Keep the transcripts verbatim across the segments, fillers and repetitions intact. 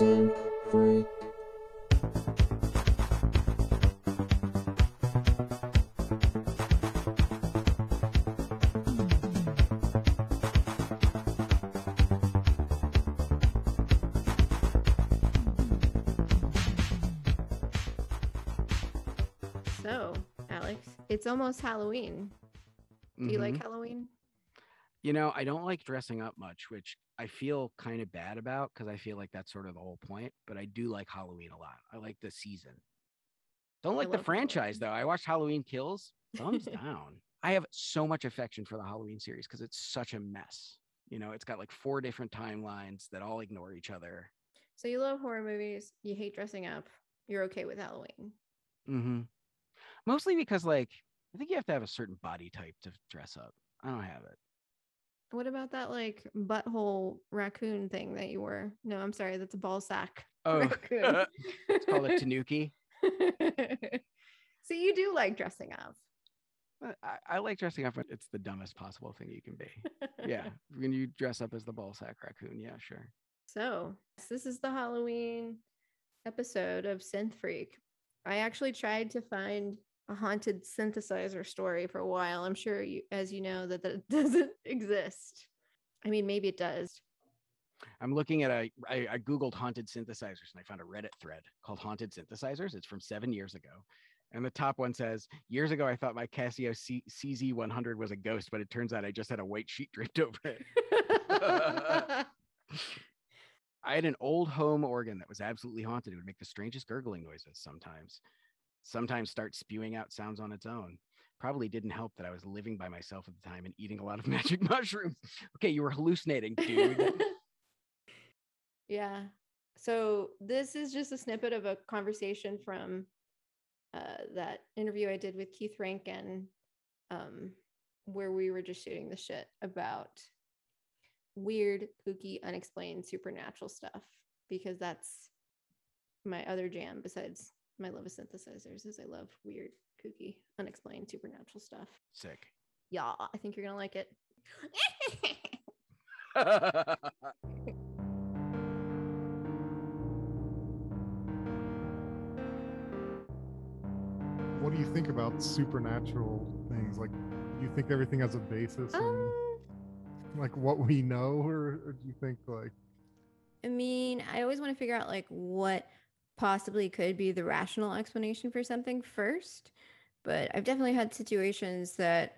Synth Freak. So, Alex, it's almost Halloween. Do you like Mhm. Halloween? You know, I don't like dressing up much, which I feel kind of bad about because I feel like that's sort of the whole point. But I do like Halloween a lot. I like the season. Don't I like the love franchise Halloween. though. I watched Halloween Kills. Thumbs down. I have so much affection for the Halloween series because it's such a mess. You know, it's got like four different timelines that all ignore each other. So you love horror movies, you hate dressing up, you're okay with Halloween. hmm Mostly because like I think you have to have a certain body type to dress up. I don't have it. What about that like butthole raccoon thing that you wore? No, I'm sorry, that's a ball sack Oh, raccoon. it's called a tanuki. So you do like dressing up. Uh, I, I like dressing up. It's the dumbest possible thing you can be. Yeah, when you dress up as the ball sack raccoon, yeah, sure. So this is the Halloween episode of Synth Freak. I actually tried to find a haunted synthesizer story for a while. I'm sure you, as you know, that that doesn't exist. I mean, maybe it does. I'm looking at a. I, I googled haunted synthesizers and I found a Reddit thread called Haunted Synthesizers. It's from seven years ago, and the top one says, "Years ago, I thought my Casio C- CZ one hundred was a ghost, but it turns out I just had a white sheet draped over it." I had an old home organ that was absolutely haunted. It would make the strangest gurgling noises sometimes. Sometimes start spewing out sounds on its own. Probably didn't help that I was living by myself at the time and eating a lot of magic mushrooms. Okay, you were hallucinating, dude. Yeah. So this is just a snippet of a conversation from uh, that interview I did with Keith Rankin, um, where we were just shooting the shit about weird, kooky, unexplained supernatural stuff, because that's my other jam besides my love of synthesizers is I love weird, kooky, unexplained supernatural stuff. Sick. Yeah, I think you're gonna like it. What do you think about supernatural things? Like, do you think everything has a basis in Um, like what we know, or, or do you think like I mean, I always want to figure out like what possibly could be the rational explanation for something first, but I've definitely had situations that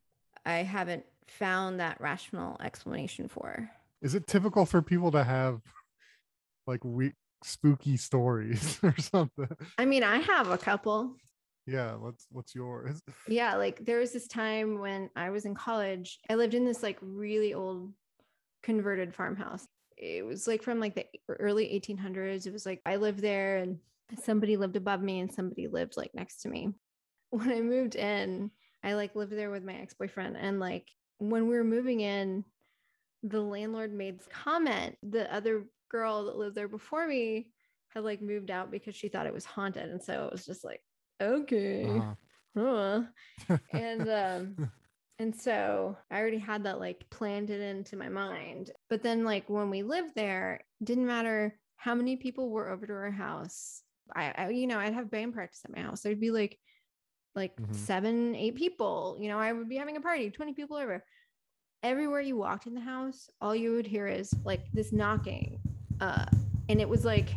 I haven't found that rational explanation for. is it typical for people to have like we spooky stories or something? I mean, I have a couple. Yeah, what's what's yours? Yeah, like there was this time when I was in college. I lived in this like really old converted farmhouse. It was like from like the early eighteen hundreds. It was like I lived there and somebody lived above me and somebody lived like next to me. When I moved in, I like lived there with my ex-boyfriend, and like when we were moving in, the landlord made this comment. The other girl that lived there before me had like moved out because she thought it was haunted, and so it was just like, okay. Uh-huh. Huh. And um and so I already had that like planted into my mind. But then like when we lived there, it didn't matter how many people were over to our house. I, I you know, I'd have band practice at my house. There'd be like like Mhm. seven, eight people. You know, I would be having a party, twenty people over. Everywhere you walked in the house, all you would hear is like this knocking. Uh, and it was like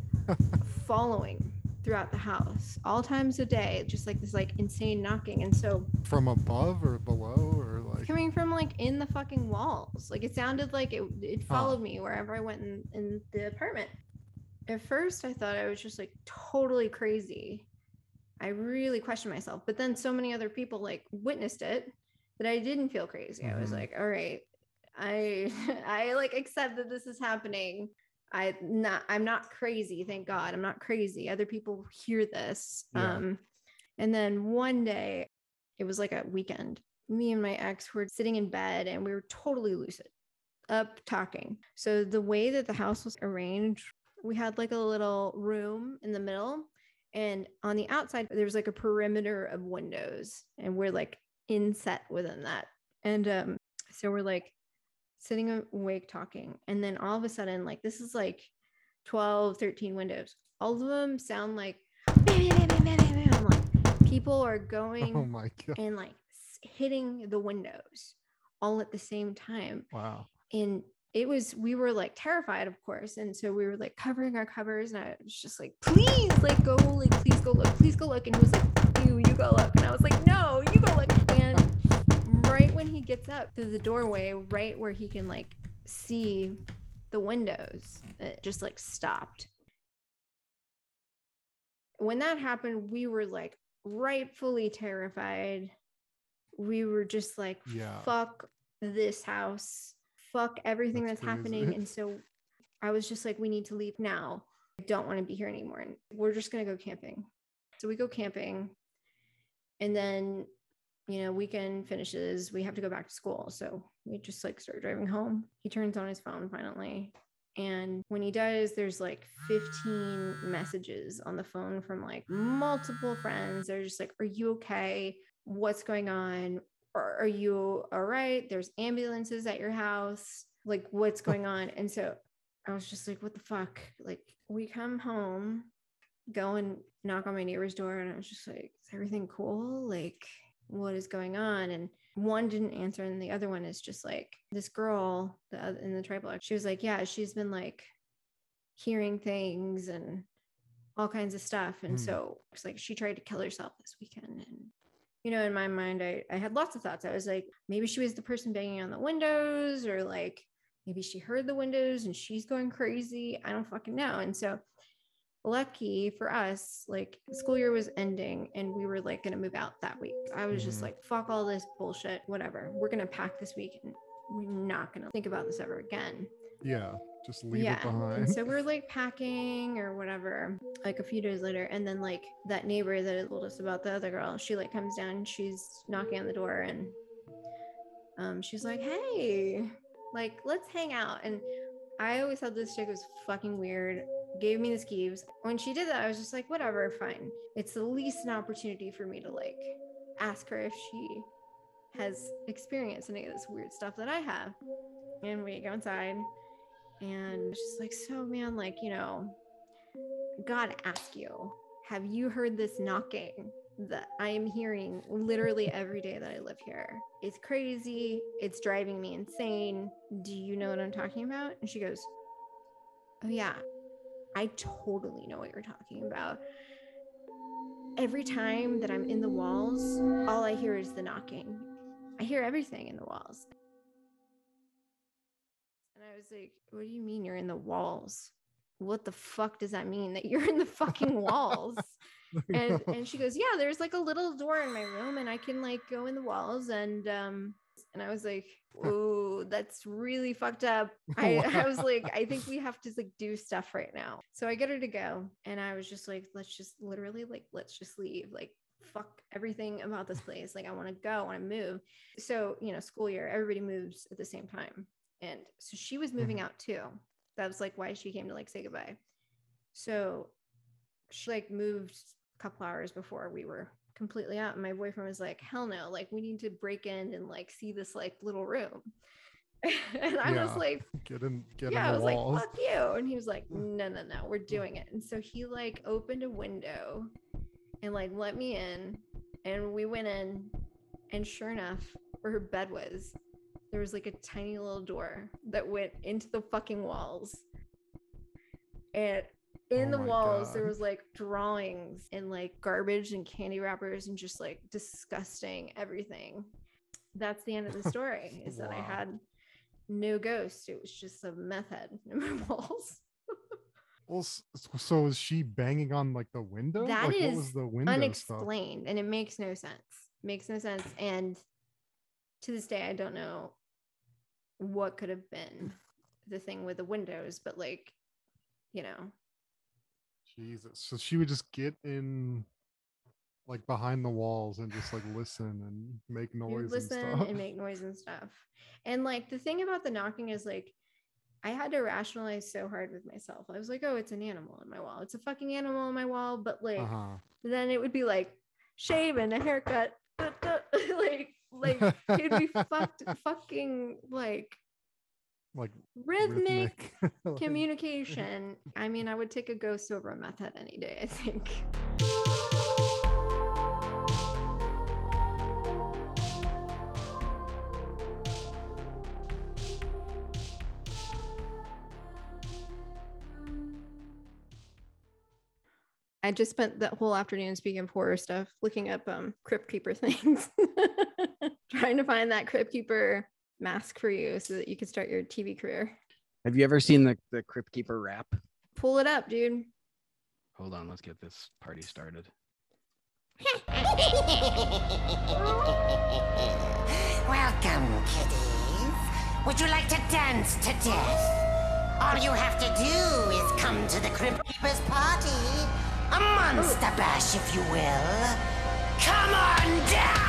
following throughout the house all times of day, just like this like insane knocking. And so From above or below or like coming from like in the fucking walls, like it sounded like it it followed Huh. me wherever I went in, in the apartment. At first I thought I was just like totally crazy. I really questioned myself, but then so many other people like witnessed it that I didn't feel crazy. I was Mhm. like, all right, I I like accept that this is happening. I not I'm not crazy, thank God. I'm not crazy. Other people hear this. Yeah. Um and then one day, it was like a weekend. Me and my ex were sitting in bed and we were totally lucid, up talking. So the way that the house was arranged, we had like a little room in the middle, and on the outside there was like a perimeter of windows, and we're like inset within that. And um so we're like sitting awake talking, and then all of a sudden, like this is like twelve, thirteen windows. All of them sound like, bam, bam, bam, bam, bam, bam. Like people are going Oh my God. and like hitting the windows all at the same time. Wow. And it was, we were like terrified, of course. And so we were like covering our covers, and I was just like, please, like, go, like, please go look, please go look. And he was like, you, you go look. And I was like, no, you go look. And right when he gets up to the doorway, right where he can like see the windows, it just like stopped. When that happened, we were like rightfully terrified. We were just like, Yeah. fuck this house, fuck everything that's, That's happening. And so I was just like, we need to leave now. I don't want to be here anymore. And we're just going to go camping. So we go camping, and then, you know, weekend finishes, we have to go back to school. So we just like start driving home. He turns on his phone finally. And when he does, there's like fifteen messages on the phone from like multiple friends. They're just like, are you okay? What's going on? Or are you all right? There's ambulances at your house. Like, what's going on? And so I was just like, what the fuck? Like, we come home, go and knock on my neighbor's door, and I was just like, is everything cool? Like, what is going on? And one didn't answer, and the other one is just like, this girl the other, in the tri block, she was like, yeah, she's been like hearing things and all kinds of stuff. And Hmm. so it's like she tried to kill herself this weekend. And you know, in my mind, I, I had lots of thoughts. I was like, maybe she was the person banging on the windows, or like maybe she heard the windows and she's going crazy. I don't fucking know. And so lucky for us, like the school year was ending and we were like going to move out that week. I was just Mhm. like, fuck all this bullshit, whatever. We're going to pack this week and we're not going to think about this ever again. Yeah. Just leave Yeah. it behind. And so we're like packing or whatever, like a few days later. And then like that neighbor that had told us about the other girl, she like comes down, she's knocking on the door, and um, she's like, hey, like, let's hang out. And I always thought this chick was fucking weird, gave me the skeeves. When she did that, I was just like, whatever, fine. It's the least an opportunity for me to like ask her if she has experienced any of this weird stuff that I have. And we go inside, and she's like, so man, like, you know, gotta ask you, have you heard this knocking that I am hearing literally every day that I live here? It's crazy. It's driving me insane. Do you know what I'm talking about? And she goes, oh yeah, I totally know what you're talking about. Every time that I'm in the walls, all I hear is the knocking. I hear everything in the walls. And I was like, what do you mean you're in the walls? What the fuck does that mean, that you're in the fucking walls? And and she goes, yeah, there's like a little door in my room and I can like go in the walls. And um and I was like, whoa, that's really fucked up. I, I was like, I think we have to like do stuff right now. So I get her to go, and I was just like, let's just literally like, let's just leave. Like, fuck everything about this place. Like, I want to go, I want to move. So, you know, school year, everybody moves at the same time. And so she was moving out too. That was like why she came to like say goodbye. So she like moved a couple hours before we were completely out. And my boyfriend was like, hell no, like we need to break in and like see this like little room. And I Yeah. was like, Get in, get yeah, in I the was walls. like, fuck you. And he was like, no, no, no, we're doing it. And so he like opened a window and like let me in, and we went in, and sure enough, where her bed was, there was like a tiny little door that went into the fucking walls. And in Oh the my walls, God. there was like drawings and like garbage and candy wrappers and just like disgusting everything. That's the end of the story, is that I Wow. had no ghost. It was just a meth head in my walls. Well, s- so is she banging on like the window? That like what is was the window stuff? unexplained, and it makes no sense. Makes no sense. And to this day, I don't know what could have been the thing with the windows, but like, you know, Jesus. So she would just get in like behind the walls and just like listen and make you noise and listen stuff. and make noise and stuff. And like the thing about the knocking is like, I had to rationalize so hard with myself. I was like, oh, it's an animal on my wall. It's a fucking animal on my wall. But like, Uh-huh. then it would be like shave and a haircut. like, like it'd be fucked, fucking like like Rhythmic Like- communication. I mean, I would take a ghost over a meth head any day, I think. I just spent that whole afternoon, speaking of horror stuff, looking up um Crypt Keeper things, trying to find that Crypt Keeper mask for you so that you can start your T V career. Have you ever seen the, the Crypt Keeper rap? Pull it up, dude. Hold on, let's get this party started. Welcome, kiddies. Would you like to dance to death? All you have to do is come to the Crypt Keeper's party. A monster bash, if you will. Come on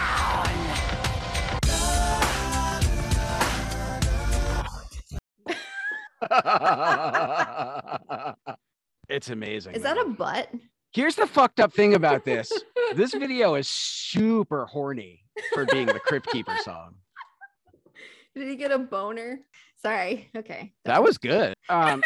down! It's amazing. Is that man. a butt? Here's the fucked up thing about this. This video is super horny for being the Crypt Keeper song. Did he get a boner? Sorry. Okay. That was good. Um,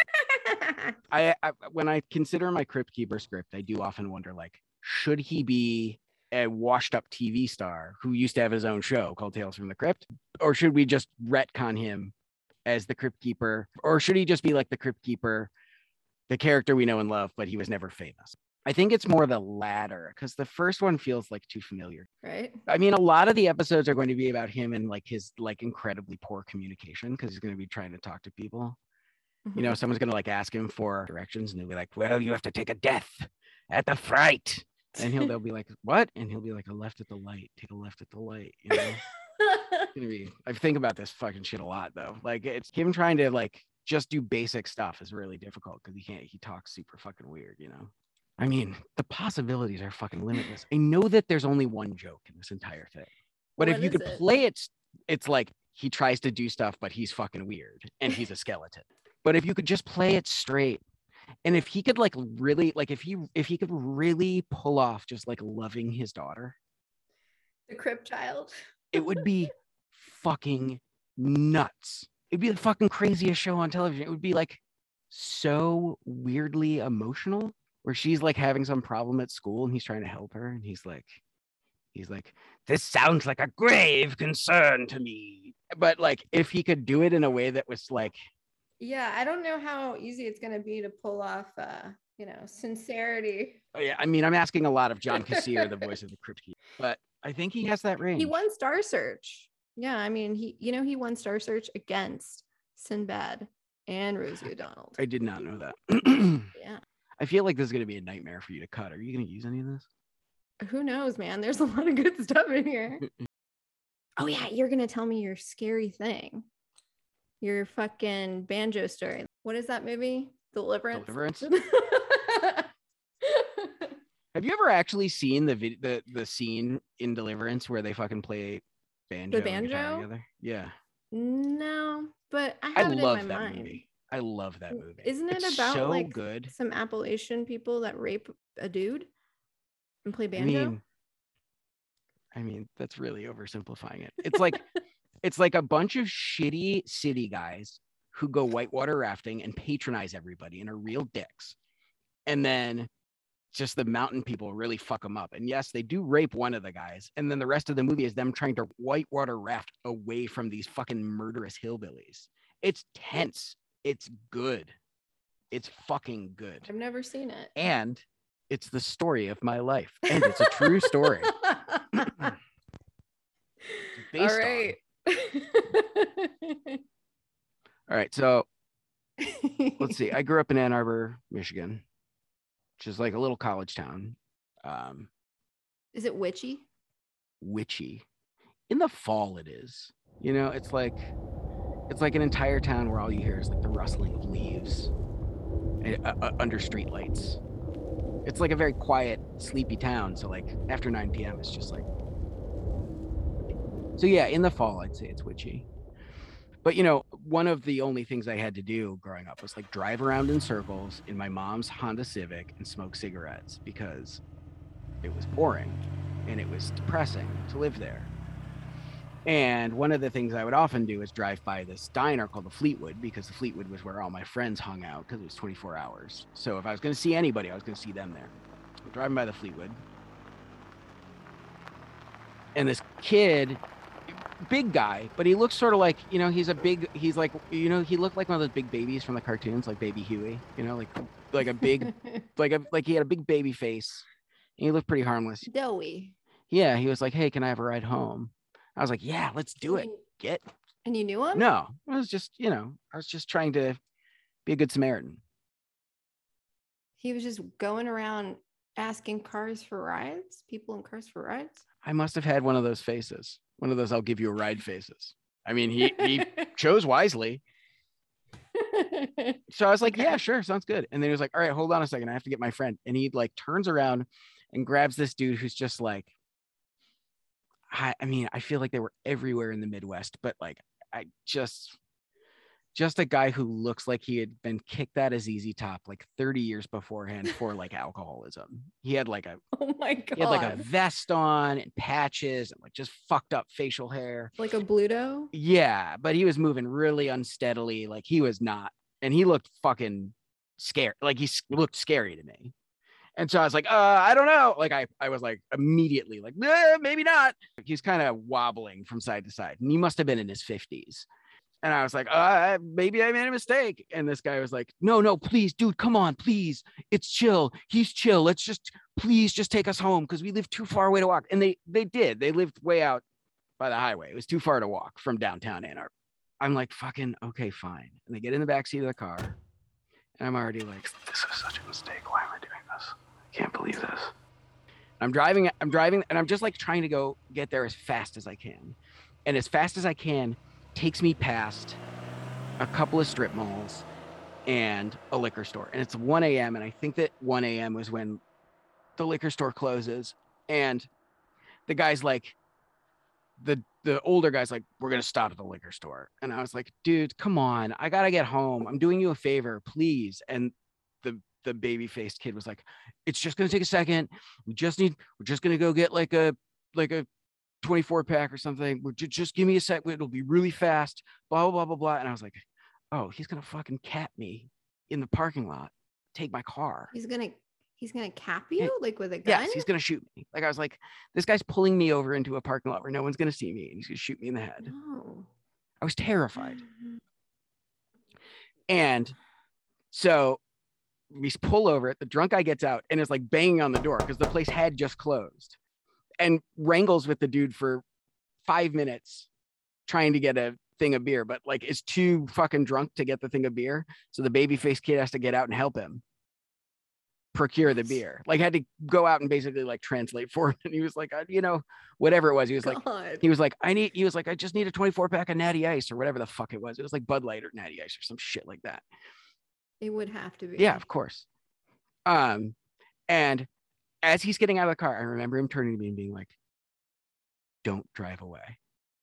I, I when I consider my Crypt Keeper script, I do often wonder, like, should he be a washed-up T V star who used to have his own show called Tales from the Crypt, or should we just retcon him as the Crypt Keeper, or should he just be like the Crypt Keeper, the character we know and love, but he was never famous? I think it's more the latter, because the first one feels like too familiar. Right. I mean, a lot of the episodes are going to be about him and like his like incredibly poor communication, because he's going to be trying to talk to people. You know, someone's going to like ask him for directions and he'll be like, well, you have to take a death at the fright. And he'll they'll be like, what? And he'll be like, a left at the light, take a left at the light. You know, it's gonna be, I think about this fucking shit a lot though. Like it's him trying to like just do basic stuff is really difficult because he can't, he talks super fucking weird, you know? I mean, the possibilities are fucking limitless. I know that there's only one joke in this entire thing, but What if you is could it? play it, it's like he tries to do stuff, but he's fucking weird and he's a skeleton. But if you could just play it straight, and if he could like really, like if he if he could really pull off just like loving his daughter, The Crypt Child. it would be fucking nuts. It'd be the fucking craziest show on television. It would be like so weirdly emotional, where she's like having some problem at school and he's trying to help her, and he's like, he's like, this sounds like a grave concern to me. But like, if he could do it in a way that was like, Yeah, I don't know how easy it's gonna be to pull off uh, you know, sincerity. oh yeah, I mean, I'm asking a lot of John Kassir, the voice of the Crypt Keeper, but I think he has that range. He won Star Search. Yeah, I mean, he you know he won Star Search against Sinbad and Rosie O'Donnell. I did not know that. Yeah. I feel like this is going to be a nightmare for you to cut. Are you going to use any of this? Who knows, man? There's a lot of good stuff in here. Oh yeah, you're gonna tell me your scary thing. Your fucking banjo story. What is that movie? Deliverance. Deliverance? Have you ever actually seen the vid- the the scene in Deliverance where they fucking play banjo? The and guitar banjo? together? Yeah, No, but I I have it love in my that mind. movie. I love that movie. Isn't it It's about so like good? some Appalachian people that rape a dude and play I banjo? mean, I mean that's really oversimplifying it. It's like it's like a bunch of shitty city guys who go whitewater rafting and patronize everybody and are real dicks, and then just the mountain people really fuck them up. And yes, they do rape one of the guys, and then the rest of the movie is them trying to whitewater raft away from these fucking murderous hillbillies. It's tense. It's good. It's fucking good. I've never seen it. And it's the story of my life, and it's a true story. Based All right. on. All right, so let's see. I grew up in Ann Arbor, Michigan, which is like a little college town. Um, Is it witchy? witchy. In the fall, it is. You know, it's like it's like an entire town where all you hear is like the rustling of leaves uh, uh, under street lights. It's like a very quiet, sleepy town. So like after nine p.m., it's just like. So yeah, in the fall, I'd say it's witchy. But, you know, one of the only things I had to do growing up was like drive around in circles in my mom's Honda Civic and smoke cigarettes because it was boring and it was depressing to live there. And one of the things I would often do is drive by this diner called the Fleetwood, because the Fleetwood was where all my friends hung out because it was twenty-four hours. So if I was going to see anybody, I was going to see them there. I'm driving by the Fleetwood. And this kid, big guy, but he looks sort of like, you know, he's a big, he's like, you know, he looked like one of those big babies from the cartoons, like Baby Huey, you know, like like a big, like a like he had a big baby face. And he looked pretty harmless. Doughy. Yeah, he was like, hey, can I have a ride home? I was like, yeah, let's do it. Get. And you knew him? No, I was just, you know, I was just trying to be a good Samaritan. He was just going around asking cars for rides, people in cars for rides. I must have had one of those faces, one of those I'll give you a ride faces. I mean, he he chose wisely. So I was like, Okay. yeah, sure, sounds good. And then he was like, all right, hold on a second, I have to get my friend. And he like turns around and grabs this dude who's just like, I, I mean, I feel like they were everywhere in the Midwest, but like, I just, just a guy who looks like he had been kicked out of Z Z Top like thirty years beforehand for like alcoholism. He had like a, Oh my God. he had like a vest on and patches and like just fucked up facial hair. Like a Bluto? Yeah, but he was moving really unsteadily. Like he was not, and he looked fucking scared. Like he s- looked scary to me. And so I was like, uh, I don't know. Like I, I was like immediately like, eh, maybe not. He's kind of wobbling from side to side, and he must have been in his fifties. And I was like, uh, maybe I made a mistake. And this guy was like, no, no, please, dude, come on, please. It's chill. He's chill. Let's just, please just take us home because we live too far away to walk. And they, they did. They lived way out by the highway. It was too far to walk from downtown Ann Arbor. I'm like, fucking, okay, fine. And they get in the backseat of the car. And I'm already like, this is such a mistake. Why am I doing this? I can't believe this. I'm driving, I'm driving, and I'm just like trying to go get there as fast as I can. And as fast as I can takes me past a couple of strip malls and a liquor store. And it's one a.m. And I think that one a.m. was when the liquor store closes. And the guy's like, the the older guy's like, we're going to stop at the liquor store. And I was like, dude, come on. I got to get home. I'm doing you a favor, please. And the the baby-faced kid was like, it's just going to take a second. We just need, we're just going to go get like a, like a twenty-four pack or something. We're just, just give me a sec. It'll be really fast, blah, blah, blah, blah, blah. And I was like, oh, he's going to fucking cap me in the parking lot, take my car. He's gonna he's gonna cap you Yeah. like with a gun? Yes, he's going to shoot me. Like I was like, this guy's pulling me over into a parking lot where no one's going to see me, and he's going to shoot me in the head. No. I was terrified. And so we pull over it. The drunk guy gets out and is like banging on the door because the place had just closed, and wrangles with the dude for five minutes trying to get a thing of beer, but like is too fucking drunk to get the thing of beer. So the baby-faced kid has to get out and help him procure the beer. Like had to go out and basically like translate for him. And he was like, uh, you know, whatever it was. He was like, God. he was like, I need, he was like, I just need a twenty-four pack of Natty Ice or whatever the fuck it was. It was like Bud Light or Natty Ice or some shit like that. It would have to be. Yeah, of course. Um, and as he's getting out of the car, I remember him turning to me and being like, don't drive away.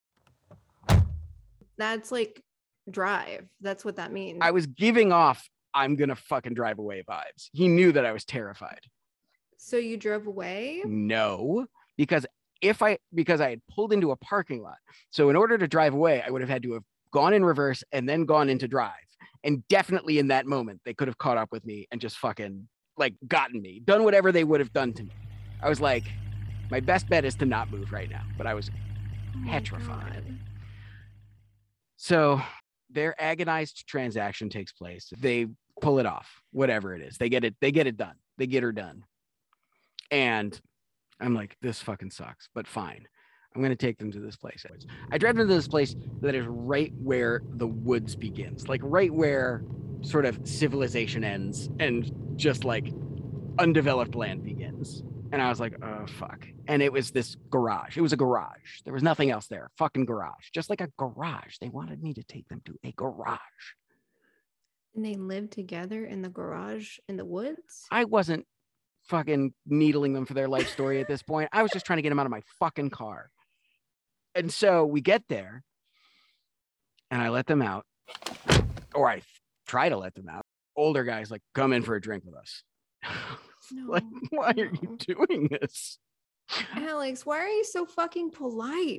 That's like drive. That's what that means. I was giving off, I'm going to fucking drive away vibes. He knew that I was terrified. So you drove away? No, because if I, because I had pulled into a parking lot. So in order to drive away, I would have had to have gone in reverse and then gone into drive. And definitely in that moment, they could have caught up with me and just fucking like gotten me, done whatever they would have done to me. I was like, my best bet is to not move right now. But I was Oh my petrified. God. So their agonized transaction takes place. They pull it off, whatever it is. They get it, they get it done. They get her done. And I'm like, this fucking sucks, but fine. I'm going to take them to this place. I drive them to this place that is right where the woods begins, like right where sort of civilization ends and just like undeveloped land begins. And I was like, oh, fuck. And it was this garage. It was a garage. There was nothing else there. Fucking garage. Just like a garage. They wanted me to take them to a garage. And they lived together in the garage in the woods? I wasn't fucking needling them for their life story at this point. I was just trying to get them out of my fucking car. And so we get there and I let them out, or I try to let them out. Older guys like, come in for a drink with us. No, Like, why are you no. doing this? Alex, why are you so fucking polite?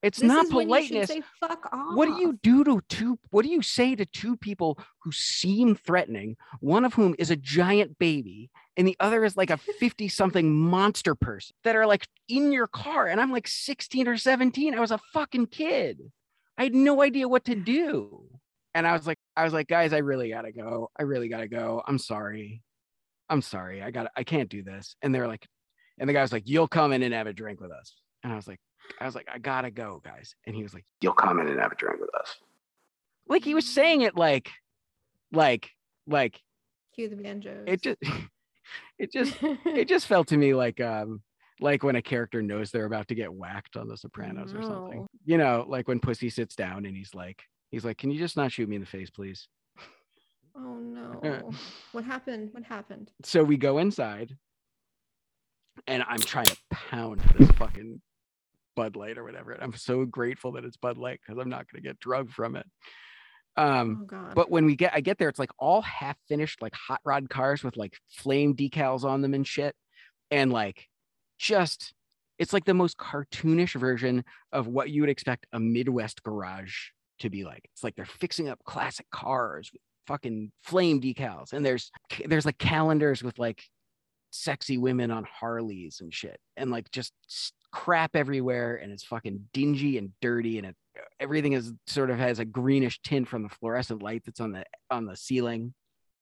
It's This not is when you should politeness. say fuck off. What do you do to two? What do you say to two people who seem threatening? One of whom is a giant baby, and the other is like a fifty-something monster person that are like in your car. And I'm like sixteen or seventeen. I was a fucking kid. I had no idea what to do. And I was like, I was like, guys, I really gotta go. I really gotta go. I'm sorry. I'm sorry. I got. I can't do this. And they're like, and the guy was like, you'll come in and have a drink with us. And I was like. I was like, I gotta go, guys. And he was like, you'll come in and have a drink with us. Like he was saying it like, like, like Cue the banjos. it just, it just, it just felt to me like, um, like when a character knows they're about to get whacked on The Sopranos or something. No. You know, like when Pussy sits down and he's like, he's like, can you just not shoot me in the face, please? Oh no. What happened? What happened? So we go inside, and I'm trying to pound this fucking Bud Light or whatever. I'm so grateful that it's Bud Light because I'm not going to get drugged from it. Um, Oh god. but when we get, I get there, it's like all half finished, like hot rod cars with like flame decals on them and shit. And like, just, it's like the most cartoonish version of what you would expect a Midwest garage to be like. It's like they're fixing up classic cars with fucking flame decals. And there's, there's like calendars with like sexy women on Harleys and shit. And like just crap everywhere, and it's fucking dingy and dirty, and it everything is sort of has a greenish tint from the fluorescent light that's on the on the ceiling.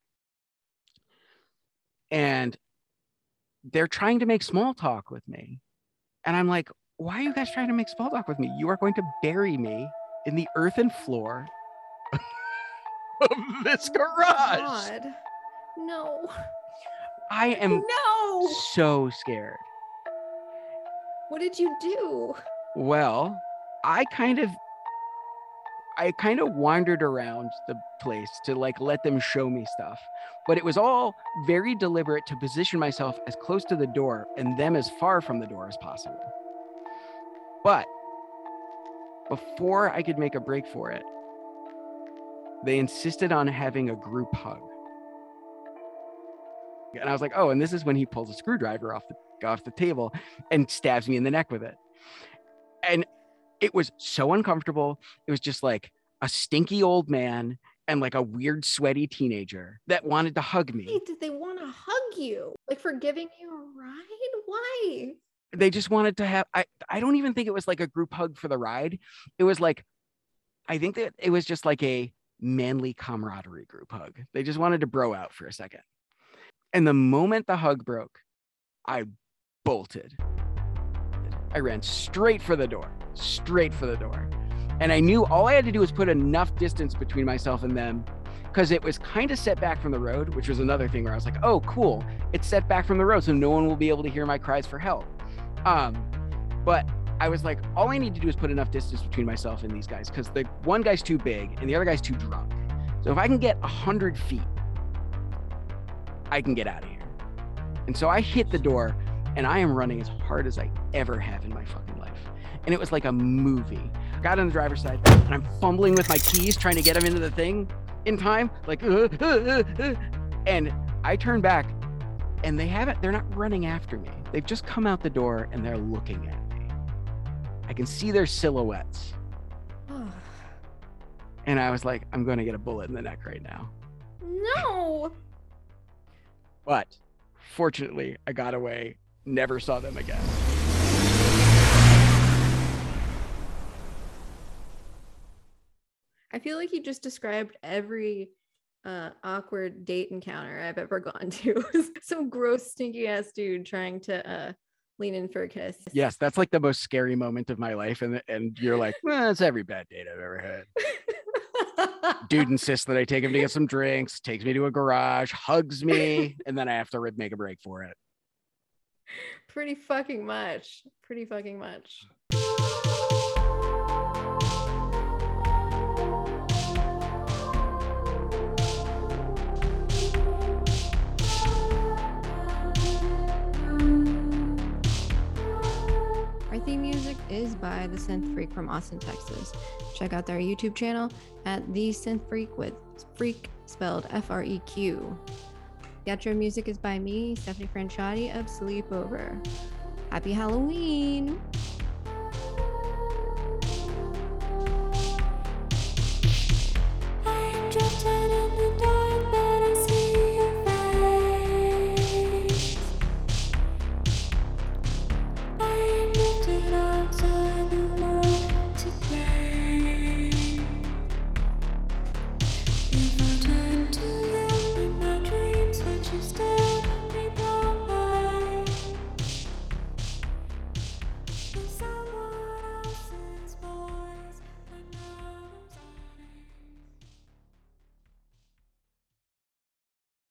And they're trying to make small talk with me, and I'm like, why are you guys trying to make small talk with me? You are going to bury me in the earthen floor of this garage. God. No. I am No. so scared. What did you do? Well, I kind of, I kind of wandered around the place to like let them show me stuff, but it was all very deliberate to position myself as close to the door and them as far from the door as possible. But before I could make a break for it, they insisted on having a group hug. And I was like, oh, and this is when he pulls a screwdriver off the off the table and stabs me in the neck with it. And it was so uncomfortable. It was just like a stinky old man and like a weird sweaty teenager that wanted to hug me. Why did they want to hug you? Like for giving you a ride? Why? They just wanted to have, I, I don't even think it was like a group hug for the ride. It was like, I think that it was just like a manly camaraderie group hug. They just wanted to bro out for a second. And the moment the hug broke, I bolted. I ran straight for the door, straight for the door. And I knew all I had to do was put enough distance between myself and them, because it was kind of set back from the road, which was another thing where I was like, oh, cool. It's set back from the road, so no one will be able to hear my cries for help. Um, but I was like, all I need to do is put enough distance between myself and these guys, because the one guy's too big and the other guy's too drunk. So if I can get one hundred feet, I can get out of here. And so I hit the door, and I am running as hard as I ever have in my fucking life. And it was like a movie. I got on the driver's side, and I'm fumbling with my keys, trying to get them into the thing in time, like, uh, uh, uh, uh. And I turn back, and they haven't, they're not running after me. They've just come out the door, and they're looking at me. I can see their silhouettes. And I was like, I'm going to get a bullet in the neck right now. No. But fortunately, I got away, never saw them again. I feel like you just described every uh, awkward date encounter I've ever gone to. Some gross, stinky ass dude trying to uh, lean in for a kiss. Yes, that's like the most scary moment of my life. And, and you're like, well, that's every bad date I've ever had. Dude insists that I take him to get some drinks, takes me to a garage, hugs me, and then I have to make a break for it. Pretty fucking much. Pretty fucking much. Our theme music is by The Synth Freak from Austin, Texas. Check out their YouTube channel at The Synth Freak with Freak spelled F R E Q. The outro music is by me, Stephanie Franchiotti of Sleepover. Happy Halloween!